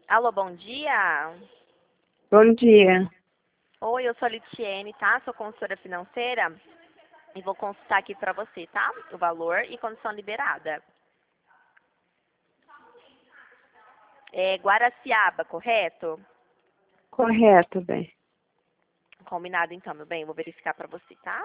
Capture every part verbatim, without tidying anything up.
Alô, bom dia. Bom dia. Oi, eu sou a Litiene, tá? Sou consultora financeira e vou consultar aqui pra você, tá? O valor e condição liberada. É Guaraciaba, correto? Correto, bem. Combinado então, meu bem. Vou verificar pra você, tá?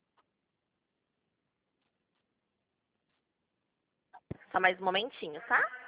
Só mais um momentinho, tá?